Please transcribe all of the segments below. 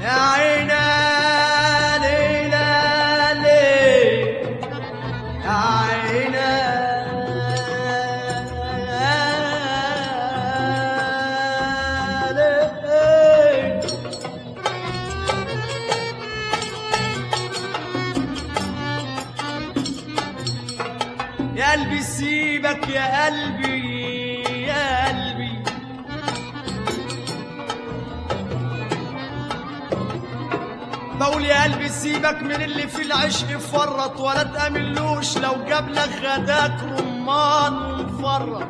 يا عينا ليلى ليل يا عينا ليل يا قلبي سيبك يا قلبي يا قلبي بقول يا قلبي سيبك من اللي في العشق فرط ولا تأملوش لو جاب لك غداك رمان ومفرط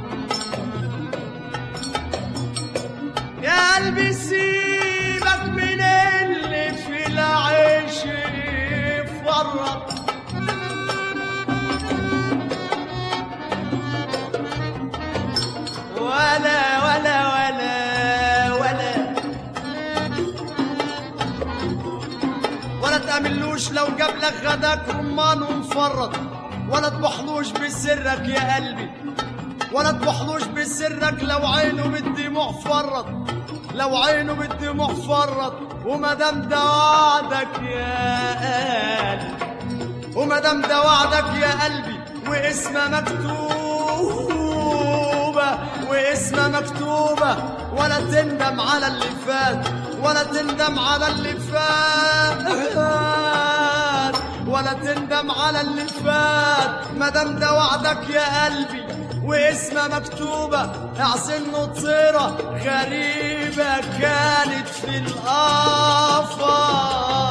يا قلبي سيبك من اللي في العشق فرط ولا ولا ولا ولا ولا تأملوش لو جاب لك غداك رمان ومفرط ولا تبحلوش بسرك يا قلبي ولا تبحلوش بسرك لو عينه بالدموع فرط لو عينه بالدموع فرط ومادام ده وعدك يا قلبي ومادام ده وعدك يا قلبي واسمه مكتوبة واسمه مكتوبة ولا تندم على اللي فات ولا تندم على اللي فات ولا تندم على اللي فات مادام ده وعدك يا قلبي واسمها مكتوبة اعزن طيرة غريبة كانت في الآفاق